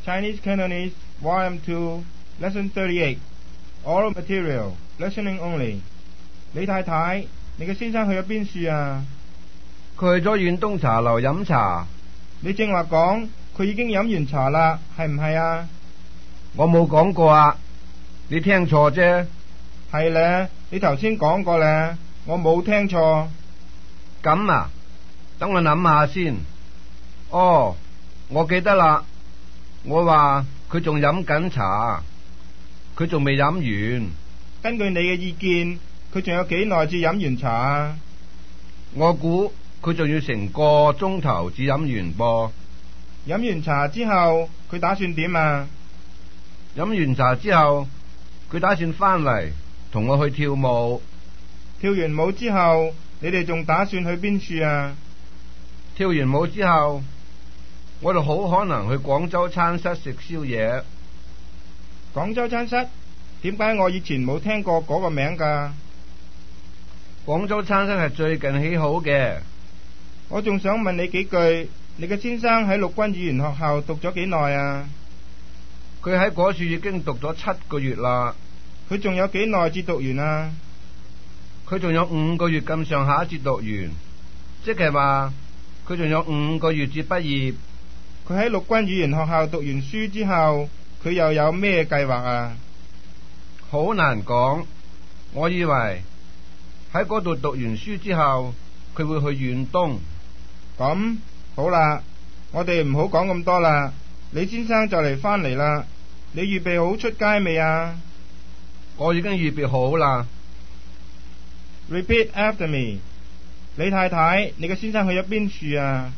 Chinese Cantonese Volume 2 Lesson 38 Oral Material Listening Only。 李太太，你嘅先生去咗邊處啊？ 佢去咗遠東茶樓飲茶。 你正話講佢已經飲完茶啦，係唔係啊？ 我冇講過啊，你聽錯啫。 係咧，你頭先講過咧，我冇聽錯。 咁啊，等我諗下先。哦，我記得啦，我話佢仲飲緊茶，佢仲未飲完。 根據你嘅意見，佢仲有幾耐至飲完茶啊？ 我估佢仲要成個鐘頭至飲完噃。 飲完茶之後，佢打算點啊？ 飲完茶之後，佢打算翻嚟同我去跳舞。 跳完舞之後，你哋仲打算去邊處啊？ 跳完舞之後，我哋好可能去廣州餐室食宵夜。 廣州餐室？點解我以前冇聽過嗰個名㗎？ 廣州餐室係最近起好嘅。 我仲想問你幾句，你嘅先生喺陸軍語言學校讀咗幾耐啊？ 佢喺嗰處已經讀咗7個月啦。 佢仲有幾耐至讀完啊？ 佢仲有5個月咁上下至讀完，即係話佢仲有5個月至畢業。 佢喺陸軍語言學校讀完書之後，佢又有咩計劃啊？ 好難講，我以為喺嗰度讀完書之後，佢會去遠東。 咁好啦，我哋唔好講咁多啦。李先生就嚟返嚟啦，你預備好出街未啊？ 我已經預備好啦。 Repeat after me。 李太太，你嘅先生去咗邊處啊？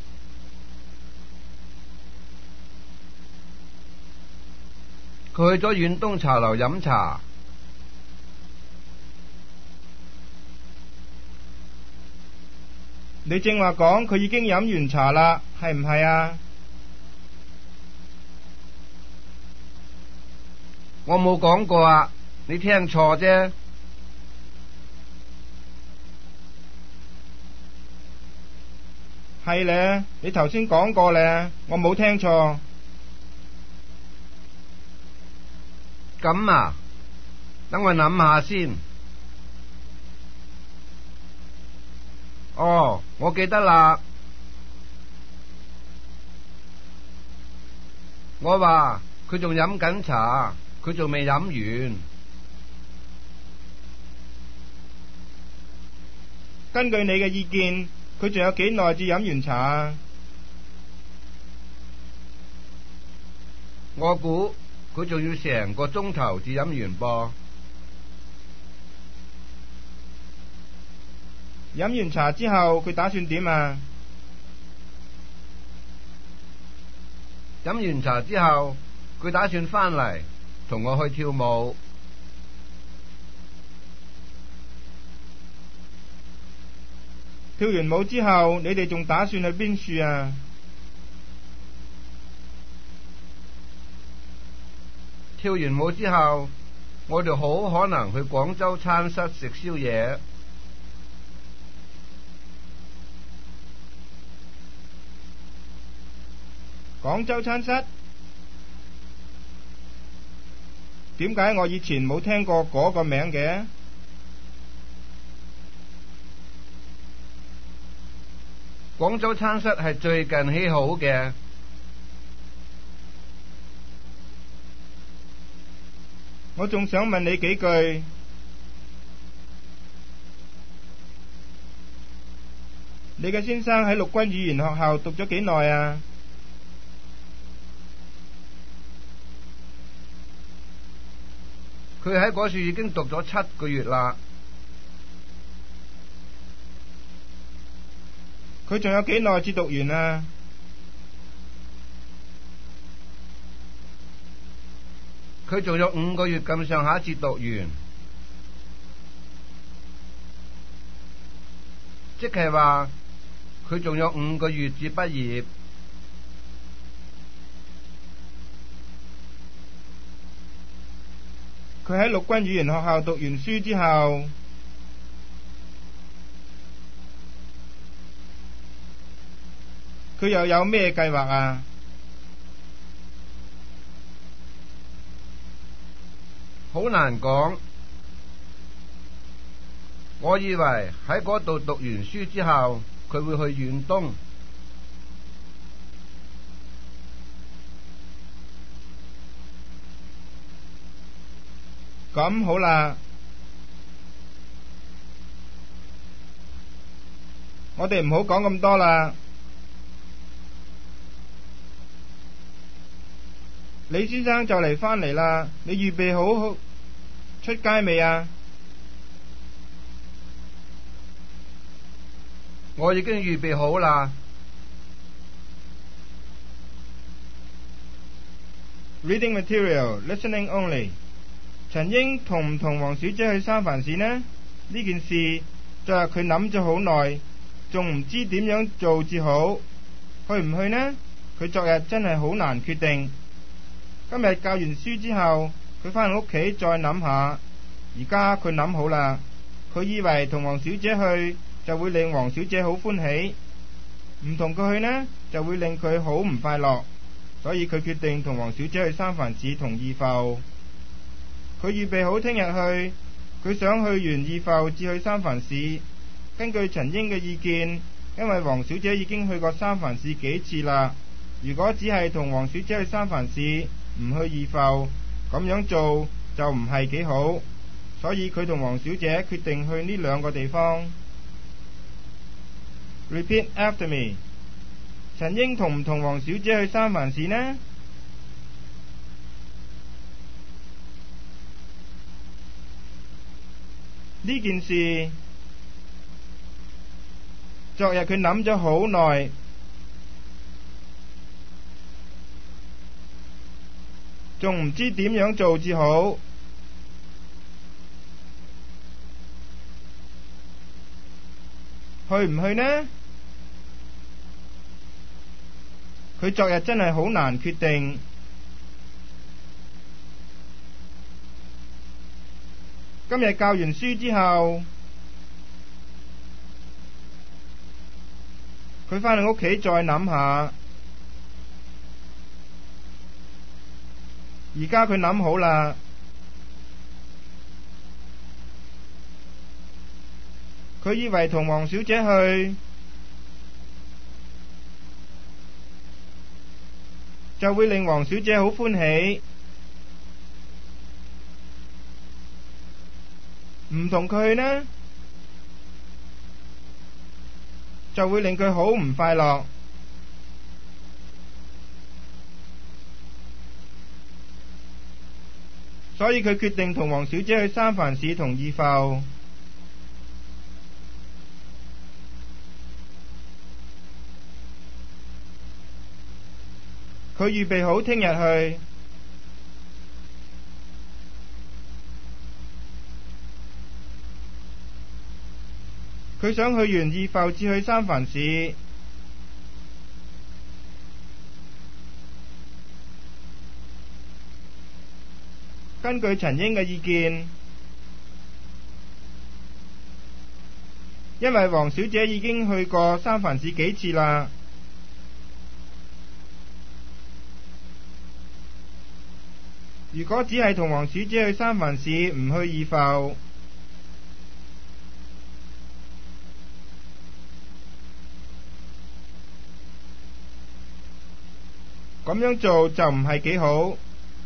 佢去咗遠東茶樓飲茶。 你正話講佢已經飲完茶啦，係唔係啊？ 我冇講過啊，你聽錯啫。 係咧，你頭先講過咧，我冇聽錯。 咁啊，等我諗下先。哦，我記得啦。我話佢仲飲緊茶，佢仲未飲完。 根據你嘅意見，佢仲有幾耐至飲完茶啊？ 我估佢仲要成個鐘頭至飲完噃。 飲完茶之後，佢打算點啊？ 飲完茶之後，佢打算翻嚟同我去跳舞。 跳完舞之後，你哋仲打算去邊處啊？ 跳完舞之後，我哋好可能去廣州餐室食宵夜。 廣州餐室？點解我以前冇聽過嗰個名嘅？ 廣州餐室係最近起好嘅。 我仲想問你幾句。你嘅先生喺陸軍語言學校讀咗幾耐啊？ 佢喺嗰處已經讀咗7個月啦。 佢仲有幾耐至讀完啊？ 佢仲有5個月咁上下至讀完，即係話佢仲有5個月至畢業。 佢喺陸軍語言學校讀完書之後，佢又有咩計劃啊？ 好難講。我以為喺嗰度讀完書之後，佢會去遠東。 咁好啦，我哋唔好講咁多啦。李先生就嚟返嚟啦，你預備好出街未啊？ 我已經預備好啦。 Reading material, listening only。陳英同唔同黃小姐去三藩市呢？呢件事昨日佢諗咗好耐，仲唔知點樣做至好。去唔去呢？佢昨日真係好難決定。今日教完書之後，佢返屋企再諗下。而家佢諗好啦，佢以為同黃小姐去就會令黃小姐好歡喜，唔同佢去呢就會令佢好唔快樂，所以佢決定同黃小姐去三藩市同義埠。佢預備好聽日去，佢想去完義埠至去三藩市。根據陳英嘅意見，因為黃小姐已經去過三藩市幾次啦，如果只係同黃小姐去三藩市唔去義埠，咁樣做就唔係幾好，所以佢同黃小姐決定去呢兩個地方。Repeat after me。陳英同唔同黃小姐去三藩市呢？呢件事昨日佢諗咗好耐，仲唔知點樣做至好。去唔去呢？佢昨日真係好難決定。今日教完書之後，佢返去屋企再諗下。而家佢諗好啦，佢以為同黃小姐去就會令黃小姐好歡喜，唔同佢去呢就會令佢好唔快樂，所以佢決定同黃小姐去三藩市同義埠。佢預備好聽日去。佢想去完義埠至去三藩市。根據陳英嘅意見，因為黃小姐已經去過三藩市幾次啦，如果只係同黃小姐去三藩市唔去義埠，咁樣做就唔係幾好，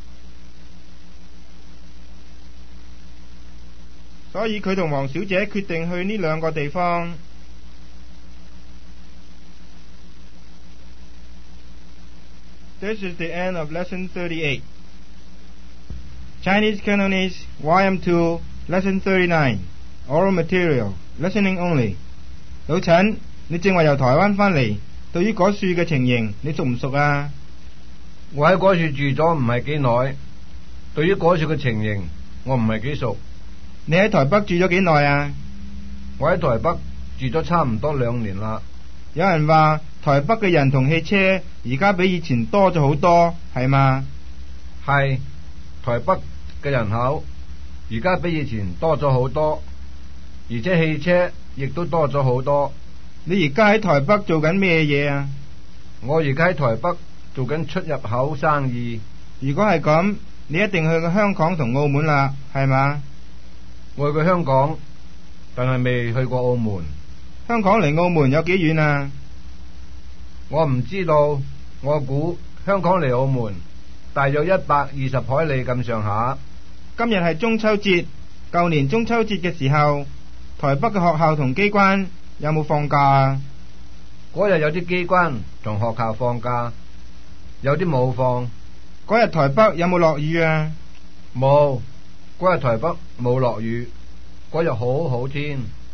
所以佢同黃小姐決定去呢兩個地方。This is the end of lesson 38. Chinese Cantonese YM2 lesson 39. Oral material. Listening only. 老陳，你正話由台灣返嚟，對於嗰處嘅情形，你熟唔熟啊？ 我喺嗰處住咗唔係幾耐，對於嗰處嘅情形，我唔係幾熟。 你喺台北住咗幾耐啊？ 我喺台北住咗差唔多2年啦。 有人話台北嘅人同汽車而家比以前多咗好多，係嘛？ 係，台北嘅人口而家比以前多咗好多，而且汽車亦都多咗好多。 你而家喺台北做緊咩嘢啊？ 我而家喺台北做緊出入口生意。 如果係咁， 你一定去過香港同澳門啦，係嘛？ 我去過香港，但係未去過澳門。 香港離澳門有幾遠啊？ 我唔知道，我估香港離澳門大約120海里咁上下。 今日係中秋節，舊年中秋節嘅時候，台北嘅學校同機關有冇放假啊？ 嗰日有啲機關同學校放假，有啲冇放。 嗰日台北有冇落雨啊？ 冇，嗰日台北冇落雨，嗰日好好天。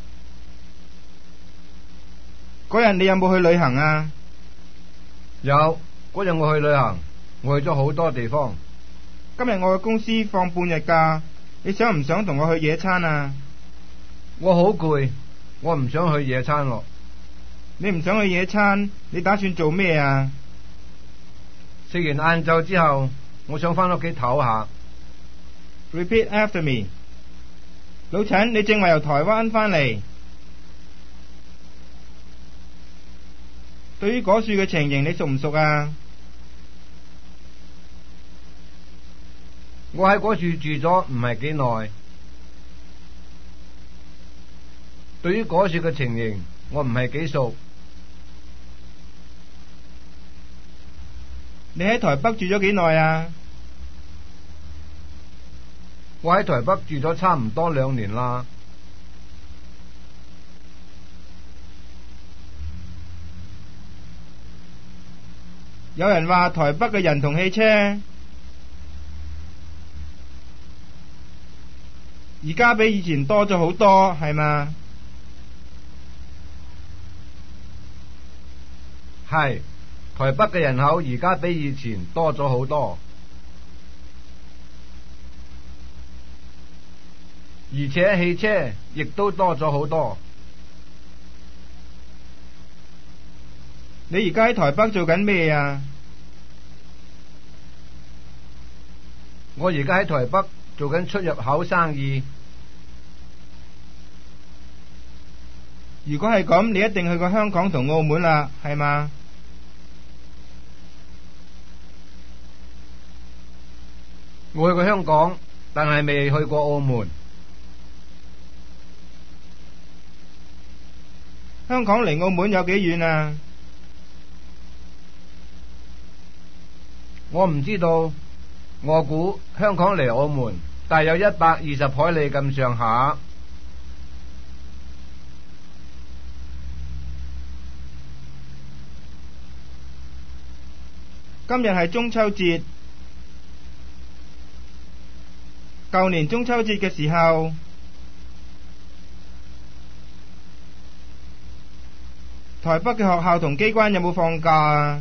嗰日你有冇去旅行啊？ 有，嗰日我去旅行，我去咗好多地方。 今日我嘅公司放半日假，你想唔想同我去野餐啊？ 我好攰，我唔想去野餐咯。 你唔想去野餐，你打算做咩啊？ 食完晏晝之後，我想返屋企唞下。 Repeat after me。老陳，你正話由台灣返嚟，對於果樹嘅情形，你熟唔熟啊？ 我喺果樹住咗唔係幾耐，對於果樹嘅情形，我唔係幾熟。 你喺台北住咗幾耐啊？ 我喺台北住咗差唔多2年啦。 有人話台北嘅人同汽車而家比以前多咗好多，係嘛？ 係，台北嘅人口而家比以前多咗好多，而且汽車亦都多咗好多。 你而家喺台北做緊咩啊？ 我而家喺台北做緊出入口生意。 如果係咁，你一定去過香港同澳門啦，係嘛？ 我去過香港，但係未去過澳門。 香港離澳門有幾遠啊？ 我唔知道，我估香港離澳門大約120海里咁上下。 今日係中秋節，舊年中秋節嘅時候，台北嘅學校同機關有冇放假啊？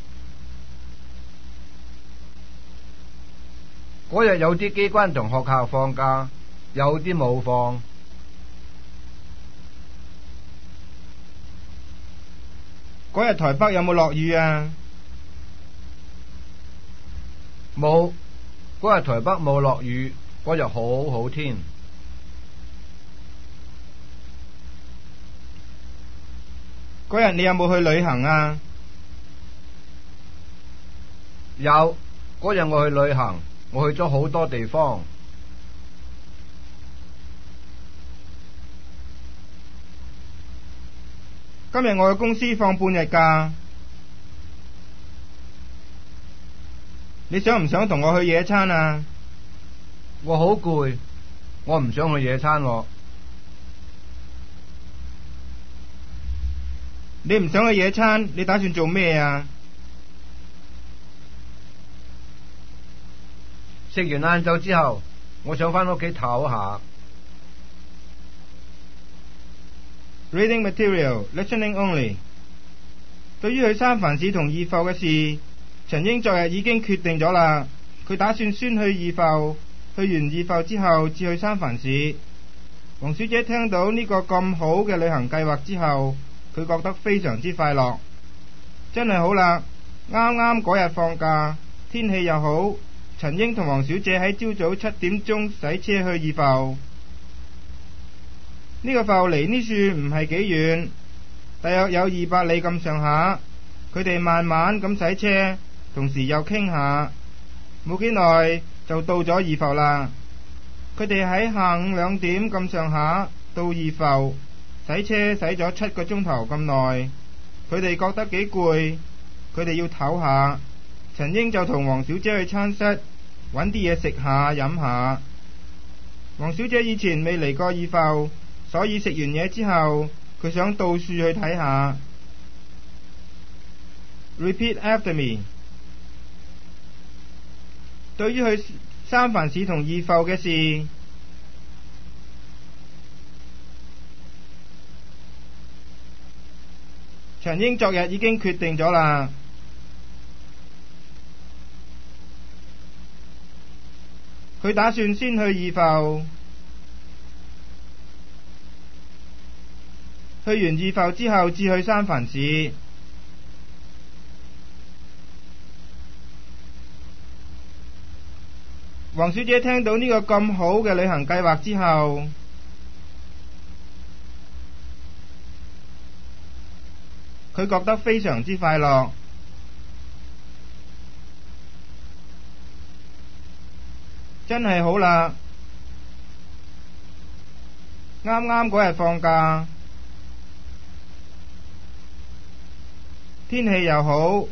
嗰日有啲機關同學校放假，有啲冇放。 嗰日台北有冇落雨啊？ 冇，嗰日台北冇落雨，嗰日好好天。 嗰日你有冇去旅行啊？ 有，嗰日我去旅行，我去咗好多地方。 今日我嘅公司放半日假，你想唔想同我去野餐啊？ 我好攰，我唔想去野餐喎。 你唔想去野餐，你打算做咩啊？ 食完晏晝之後，我想返屋企唞下。 Reading material, listening only。對於去三藩市同義埠嘅事，陳英昨日已經決定咗啦。佢打算先去義埠，去完義埠之後至去三藩市。黃小姐聽到呢個咁好嘅旅行計劃之後，佢覺得非常之快樂。真係好啦，啱啱嗰日放假，天氣又好。陳英同黃小姐喺朝早7點鐘洗車去義埠。呢個埠離呢處唔係幾遠，大約有200里咁上下。佢哋慢慢咁洗車，同時又傾下，冇幾耐就到咗二埠啦。佢哋喺下午2點咁上下到二埠，洗車洗咗7個鐘頭咁耐。佢哋覺得幾攰，佢哋要唞下。陳英就同黃小姐去餐室揾啲嘢食下飲下。黃小姐以前未嚟過二埠，所以食完嘢之後，佢想到處去睇下。Repeat after me。對於去三藩市同二埠嘅事，陳英昨日已經決定咗啦。佢打算先去二埠，去完二埠之後至去三藩市。黃小姐聽到呢個咁好嘅旅行計劃之後，佢覺得非常之快樂。真係好啦，啱啱嗰日放假，天氣又好。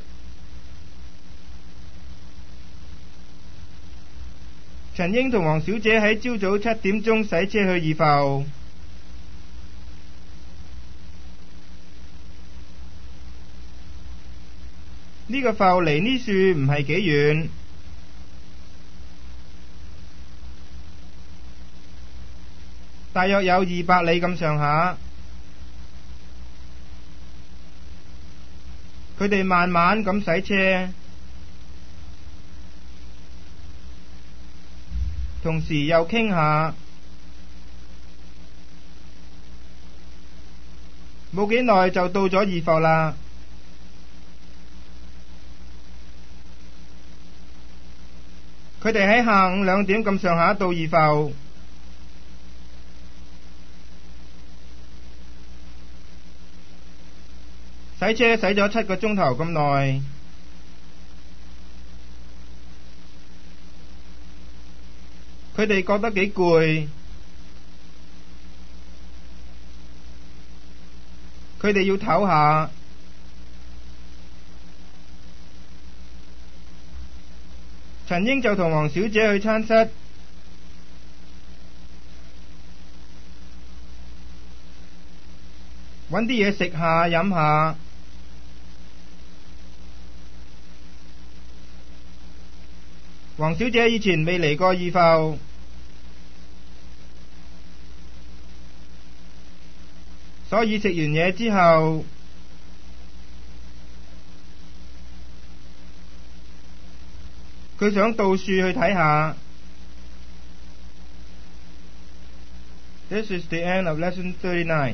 陳英同黃小姐喺朝早7點鐘洗車去二埠。呢個埠離呢處唔係幾遠，大約有200里咁上下。佢哋慢慢咁洗車，同時又傾下。冇幾耐就到咗二埠啦。佢哋喺下午2點咁上下到二埠。洗車洗咗7個鐘頭咁耐。佢哋覺得幾攰，佢哋要唞下。陳英就同黃小姐去餐室揾啲嘢食下飲下。黃小姐以前未嚟過二埠，所以食完嘢之後，佢想到處去睇下。This is the end of lesson 39.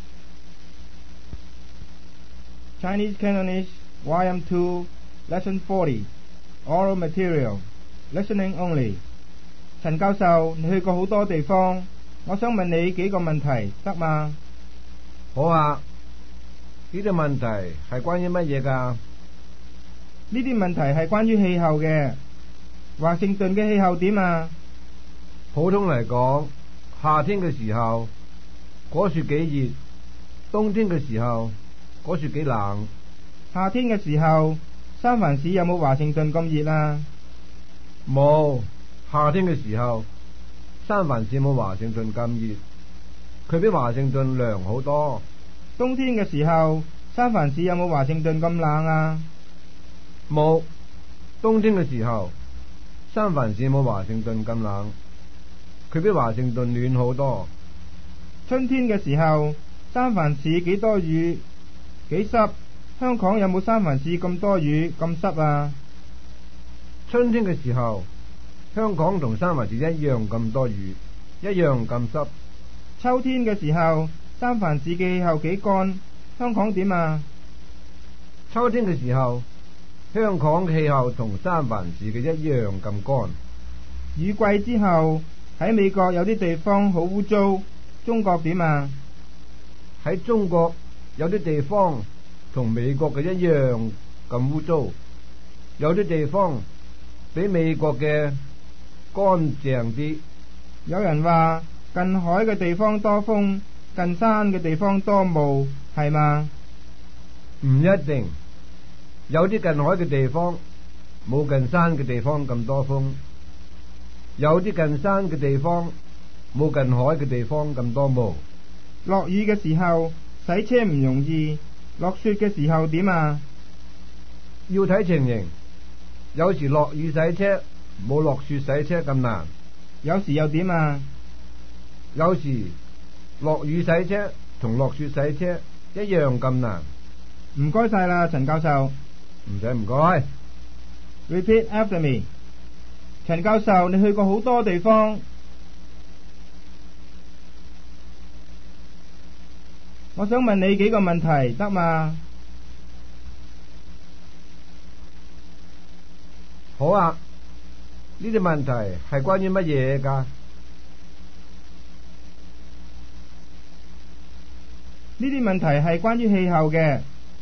Chinese Cantonese YM2 lesson 40. Oral material. Listening only. 陳教授，你去過好多地方，我想問你幾個問題，得嗎？ 好啊。呢啲問題係關於乜嘢㗎？ 呢啲問題係關於氣候嘅。華盛頓嘅氣候點啊？ 普通嚟講，夏天嘅時候嗰處幾熱，冬天嘅時候嗰處幾冷。 夏天嘅時候，三藩市有冇華盛頓咁熱啊？ 冇。夏天嘅時候，三藩市冇華盛頓咁熱，佢比華盛頓涼好多。 冬天嘅時候，三藩市有冇華盛頓咁冷啊？ 冇。冬天嘅時候，三藩市冇華盛頓咁冷，佢比華盛頓暖好多。 春天嘅時候，三藩市幾多雨幾濕，香港有冇三藩市咁多雨咁濕啊？ 春天嘅時候，香港同三藩市一樣咁多雨，一樣咁濕。 秋天嘅時候，三藩市嘅氣候幾乾，香港點啊？ 秋天嘅時候，香港嘅氣候同三藩市嘅一樣咁乾。 雨季之後，喺美國有啲地方好污糟，中國點啊？ 喺中國有啲地方同美國嘅一樣咁污糟，有啲地方比美國嘅乾淨啲。 有人話近海嘅地方多風，近山嘅地方多霧，係嘛？ 唔一定，有啲近海嘅地方冇近山嘅地方咁多風，有啲近山嘅地方冇近海嘅地方咁多霧。 落雨嘅時候洗車唔容易，落雪嘅時候點啊？ 要睇情形，有時落雨洗車冇落雪洗車咁難， 有時又點啊？ 有時落雨洗車同落雪洗車一樣咁難。 唔該晒啦，陳教授。 唔使唔該。 Repeat after me。陳教授，你去過好多地方，我想問你幾個問題，得嘛？ 好啊，呢啲問題係關於乜嘢㗎？ 呢啲問題係關於氣候嘅。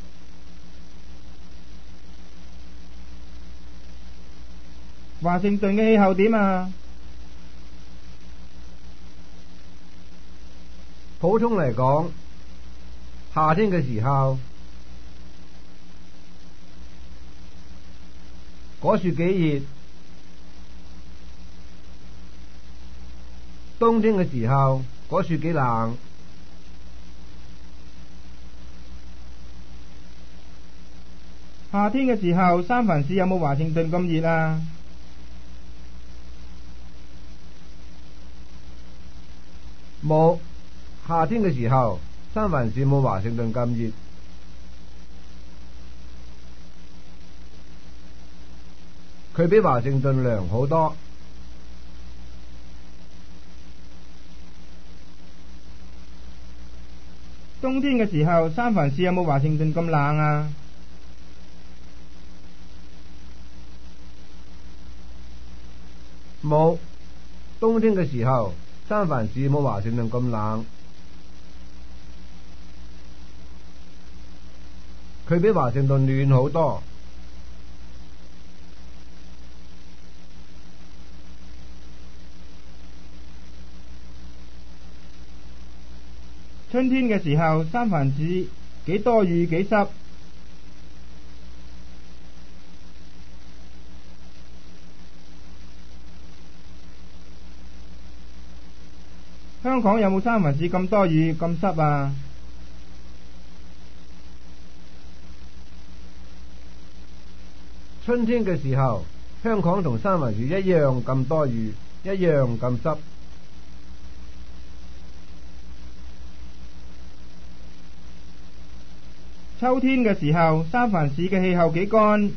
華盛頓嘅氣候點啊？ 普通嚟講，夏天嘅時候果樹幾熱，冬天嘅時候果樹幾冷。 夏天嘅時候，三藩市有冇華盛頓咁熱啊？ 冇，夏天嘅時候，三藩市冇華盛頓咁熱。佢比華盛頓涼好多。 冬天嘅時候，三藩市有冇華盛頓咁冷啊？ 冇，冬天嘅時候，三藩市冇華盛頓咁冷。佢比華盛頓暖好多。 春天嘅時候，三藩市幾多雨幾濕。香港有冇三藩市咁多雨咁濕啊？ 春天嘅時候，香港同三藩市一樣咁多雨，一樣咁濕。 秋天嘅時候，三藩市嘅氣候幾乾。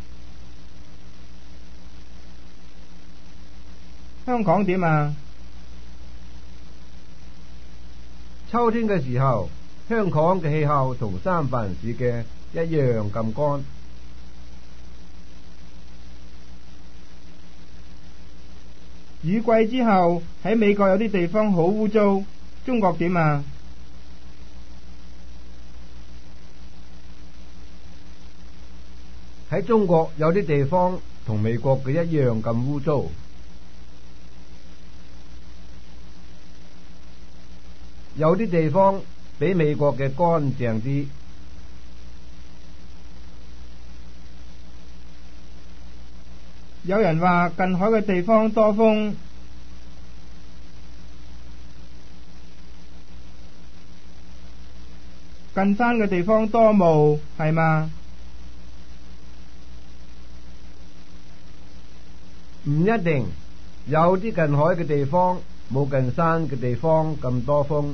香港點啊？ 秋天嘅時候，香港嘅氣候同三藩市嘅一樣咁乾。 雨季之後，喺美國有啲地方好污糟，中國點啊？ 喺中國有啲地方同美國嘅一樣咁污糟。有啲地方比美國嘅乾淨啲。 有人話近海嘅地方多風，近山嘅地方多霧，係嘛？ 唔一定，有啲近海嘅地方冇近山嘅地方咁多風。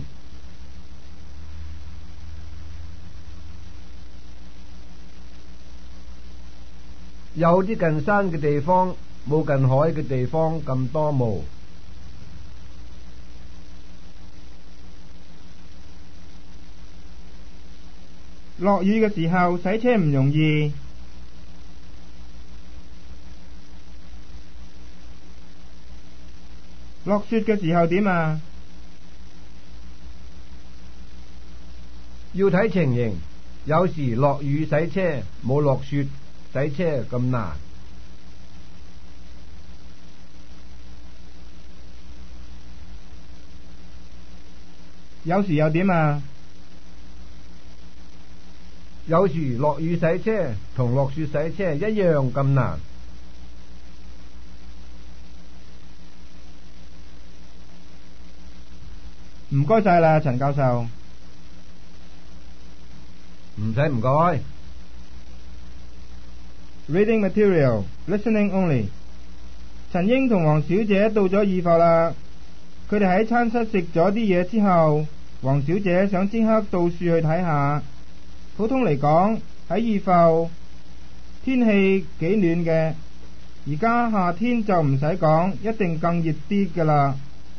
有啲近山嘅地方冇近海嘅地方咁多霧。 落雨嘅時候洗車唔容易。落雪嘅時候點啊？ 要睇情形，有時落雨洗車冇落雪洗車咁難。 有時又點啊？ 有時落雨洗車同落雪洗車一樣咁難。 唔該晒啦，陳教授。 唔使唔該。 Reading material, listening only。陳英同黃小姐到咗二埠啦。佢哋喺餐室食咗啲嘢之後，黃小姐想即刻到處去睇下。普通嚟講，喺二埠天氣幾暖嘅，而家夏天就唔使講，一定更熱啲㗎啦。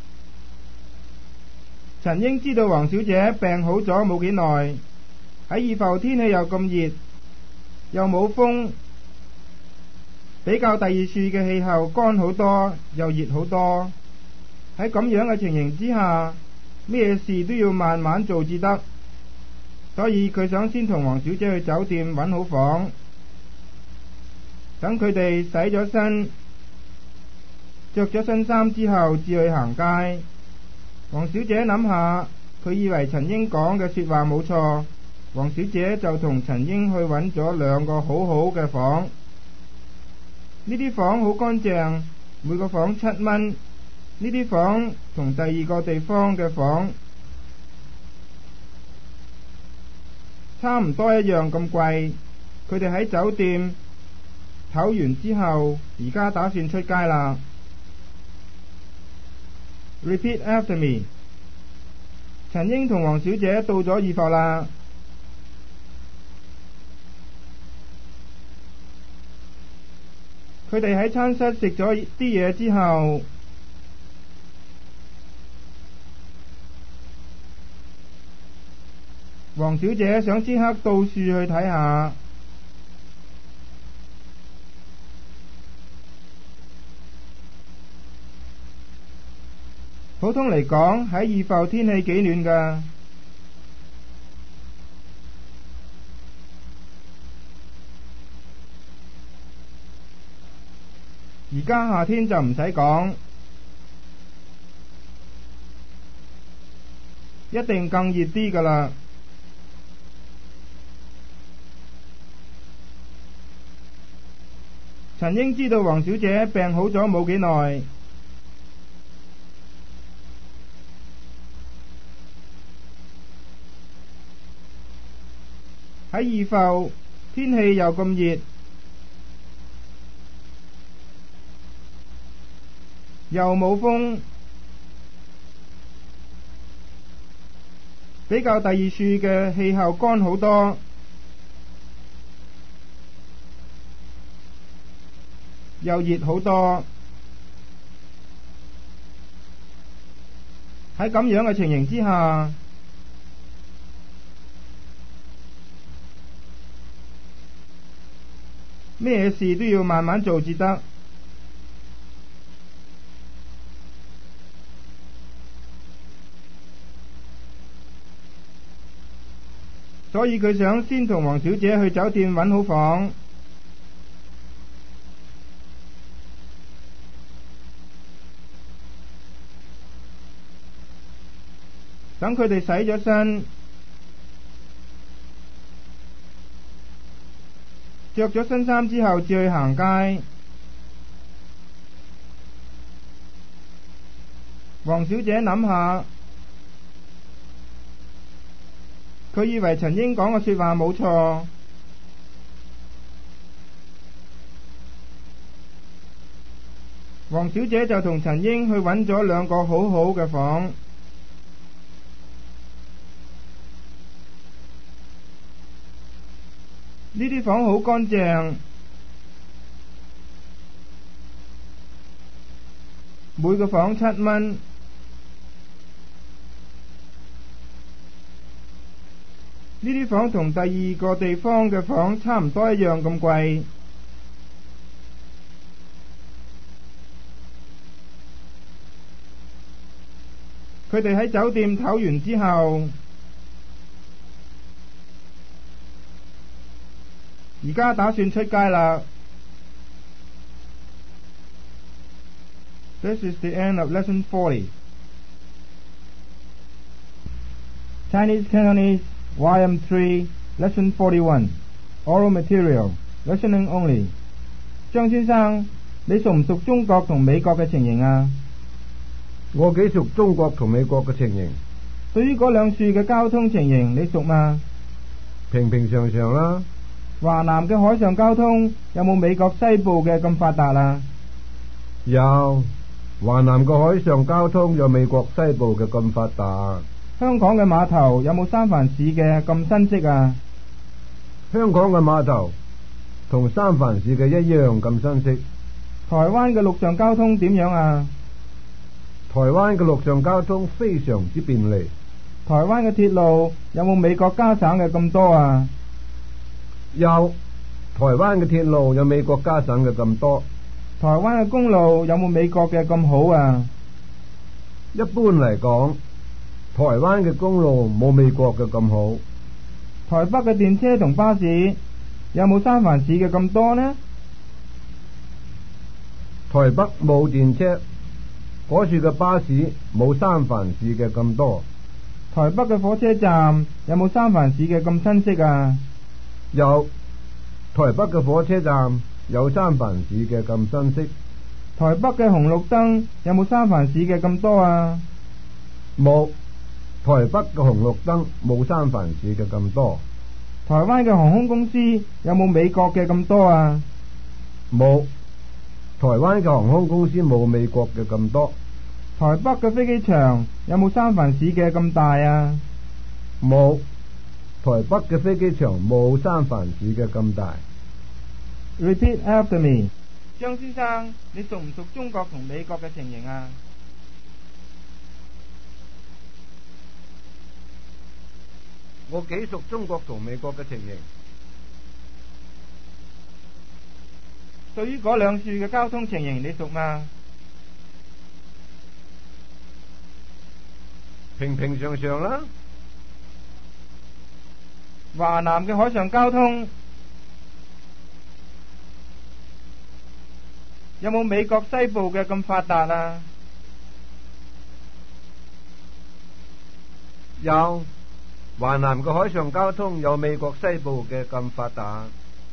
陳英知道黃小姐病好咗冇幾耐，喺二埠天氣又咁熱，又冇風，比較第二處嘅氣候乾好多，又熱好多。喺咁樣嘅情形之下，咩事都要慢慢做至得，所以佢想先同黃小姐去酒店揾好房，等佢哋洗咗身，着咗新衫之後至去行街。黃小姐諗下，佢以為陳英講嘅說話冇錯，黃小姐就同陳英去揾咗兩個好好嘅房。呢啲房好乾淨，每個房7蚊。呢啲房同第二個地方嘅房差唔多一樣咁貴。佢哋喺酒店唞完之後，而家打算出街啦。Repeat after me。陳英同黃小姐到咗二埠啦。佢哋喺餐室食咗啲嘢之後，黃小姐想即刻到處去睇下。普通嚟講，喺二埠天氣幾暖㗎。而家夏天就唔使講，一定更熱啲㗎啦。陳英知道黃小姐病好咗冇幾耐，喺二埠天氣又咁熱，又冇風，比較第二處嘅氣候乾好多，又熱好多。喺咁樣嘅情形之下，咩事都要慢慢做至得。所以佢想先同黃小姐去酒店揾好房，等佢哋洗咗身，着咗新衫之後至去行街。黃小姐諗下，佢以為陳英講嘅說話冇錯，黃小姐就同陳英去揾咗兩個好好嘅房。呢啲房好乾淨，每個房7蚊。呢啲房同第二個地方嘅房差唔多一樣咁貴。佢哋喺酒店唞完之後，而家打算出街啦。This is the end of lesson 40. Chinese Cantonese YM3 Lesson 41 Oral Material Listening Only 張先生，你熟唔熟中國同美國嘅情形啊？ 我幾熟中國同美國嘅情形。 對於嗰兩處嘅交通情形，你熟嗎？ 平平常常啦。 華南嘅海上交通有冇美國西部嘅咁發達啊？ 有，華南嘅海上交通有美國西部嘅咁發達。 香港嘅碼頭有冇三藩市嘅咁新式啊？ 香港嘅碼頭同三藩市嘅一樣咁新式。 台灣嘅陸上交通點樣啊？ 台灣嘅陸上交通非常之便利。 台灣嘅鐵路有冇美國加省嘅咁多啊？ 有，台灣嘅鐵路有美國加省嘅咁多。 台灣嘅公路有冇美國嘅咁好啊？ 一般嚟講，台灣嘅公路冇美國嘅咁好。 台北嘅電車同巴士有冇三藩市嘅咁多呢？ 台北冇電車，嗰處嘅巴士冇三藩市嘅咁多。 台北嘅火車站有冇三藩市嘅咁新式啊？ 有，台北嘅火車站有三藩市嘅咁新式。 台北嘅紅綠燈有冇三藩市嘅咁多啊？ 冇，台北嘅紅綠燈冇三藩市嘅咁多。 台灣嘅航空公司有冇美國嘅咁多啊？ 冇，台灣嘅航空公司冇美國嘅咁多。 台北嘅飛機場有冇三藩市嘅咁大啊？ 冇，台北嘅飛機場冇三藩市嘅咁大。 Repeat after me， 張先生，你熟唔熟中國同美國嘅情形啊？ 我幾熟中國同美國嘅情形。 對於嗰兩處嘅交通情形，你熟嗎？ 平平常常啦。 華南嘅海上交通有冇美國西部嘅咁發達啊？ 有，華南嘅海上交通有美國西部嘅咁發達。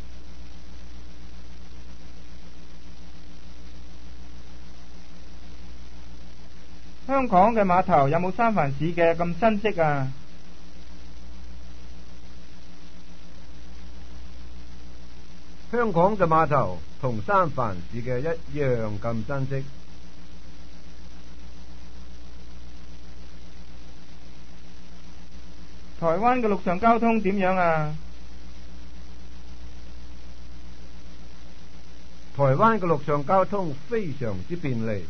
香港嘅碼頭有冇三藩市嘅咁新式啊？ 香港嘅碼頭同三藩市嘅一樣咁新式。 台灣嘅陸上交通點樣啊？ 台灣嘅陸上交通非常之便利。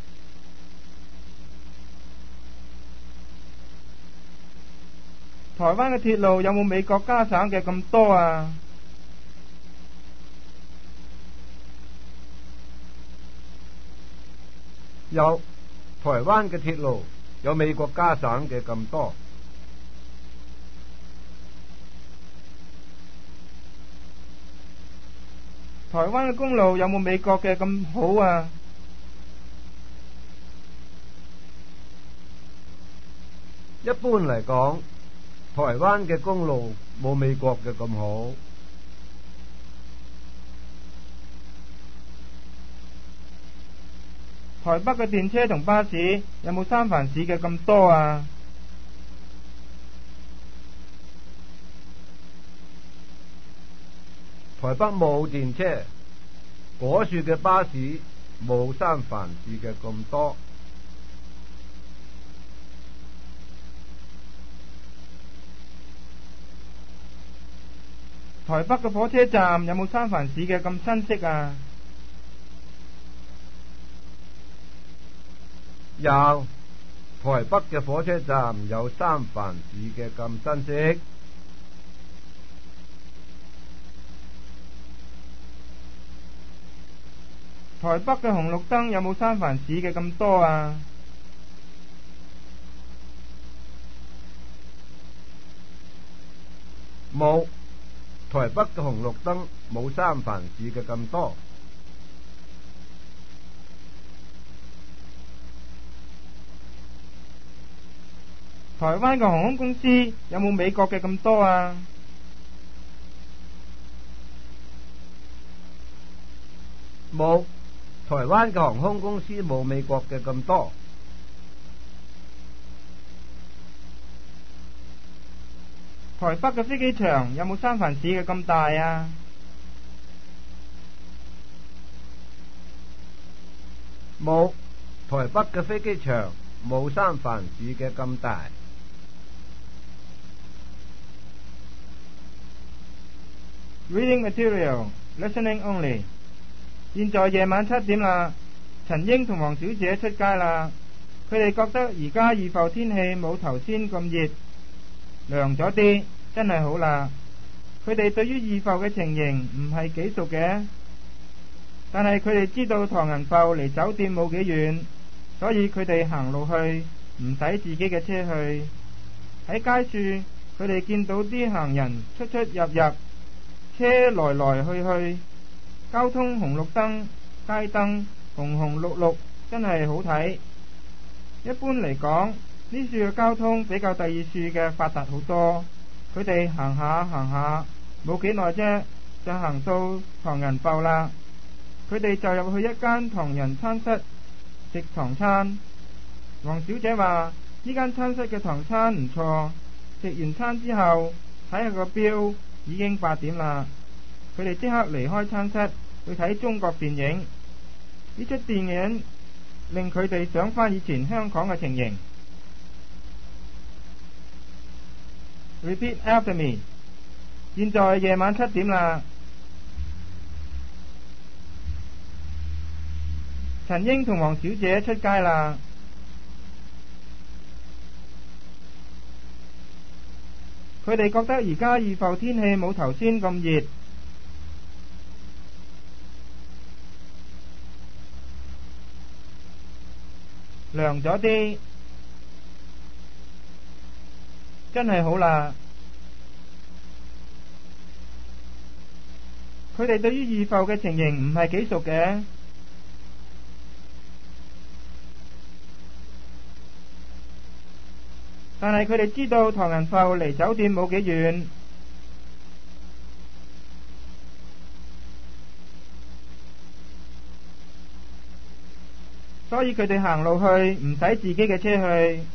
台灣嘅鐵路有冇美國加省嘅咁多啊？ 有，台灣嘅鐵路有美國加省嘅咁多。 台灣嘅公路有冇美國嘅咁好啊？ 一般嚟講，台灣嘅公路冇美國嘅咁好。 台北嘅電車同巴士有冇三藩市嘅咁多啊？ 台北冇電車，嗰處嘅巴士冇三藩市嘅咁多。 台北嘅火車站有冇三藩市嘅咁新式啊？ 有，台北嘅火車站有三藩市嘅咁新式。 台北嘅紅綠燈有冇三藩市嘅咁多啊？ 冇，台北嘅紅綠燈冇三藩市嘅咁多。 台台灣嘅航空公司有冇美國嘅咁多啊？ 冇，台灣嘅航空公司冇美國嘅咁多。 台北嘅飛機場有冇三藩市嘅咁大啊？ 冇，台北嘅飛機場冇三藩市嘅咁大。 Reading material, listening only。現在夜晚7點啦，陳英同黃小姐出街啦。佢哋覺得而家二埠天氣冇頭先咁熱，涼咗啲，真係好啦。佢哋對於二埠嘅情形唔係幾熟嘅，但係佢哋知道唐人埠離酒店冇幾遠，所以佢哋行路去，唔使自己嘅車去。喺街處，佢哋見到啲行人出出入入，車來來去去，交通紅綠燈、街燈紅紅綠綠，真係好睇。一般嚟講，呢處嘅交通比較第二處嘅發達好多。佢哋行下行下，冇幾耐啫，就行到唐人埠啦。佢哋就入去一間唐人餐室食唐餐。黃小姐話呢間餐室嘅唐餐唔錯。食完餐之後，睇下個錶，已經8點啦。佢哋即刻離開餐室去睇中國電影。呢出電影令佢哋想返以前香港嘅情形。Repeat after me。現在夜晚7點啦。陳英同黃小姐出街啦。佢哋覺得而家二埠天氣冇頭先咁熱，涼咗啲，真係好啦。佢哋對於二埠嘅情形唔係幾熟嘅，但係佢哋知道唐人埠離酒店冇幾遠，所以佢哋行路去，唔使自己嘅車去。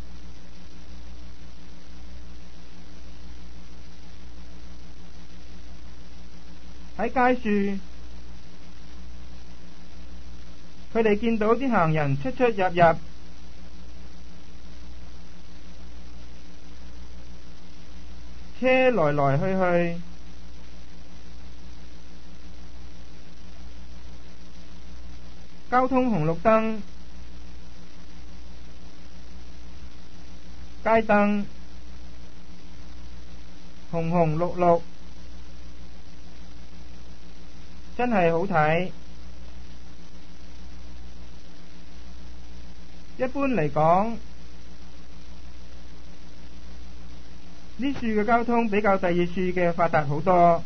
喺街處，佢哋見到啲行人出出入入，車來來去去，交通紅綠燈、街燈紅紅綠綠，真係好睇。一般嚟講，呢處嘅交通比較第二處嘅發達好多。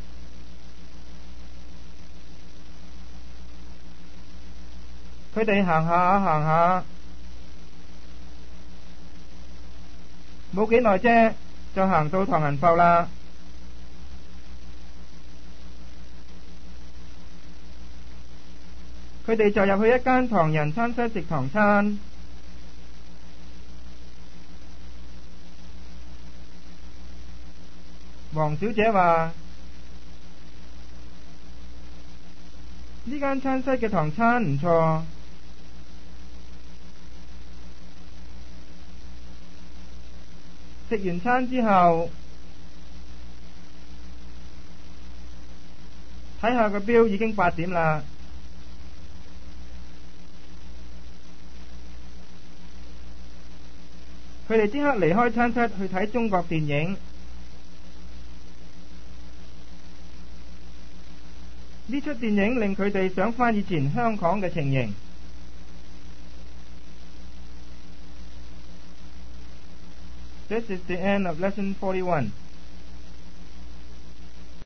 佢哋行下行下，冇幾耐啫，就行到唐人埠啦。佢哋就入去一間唐人餐室食唐餐。黃小姐話呢間餐室嘅唐餐唔錯。食完餐之後，睇下個錶，已經8點啦。佢哋即刻離開餐室去睇中國電影。呢出電影令佢哋想返以前香港嘅情形。This is the end of lesson 41.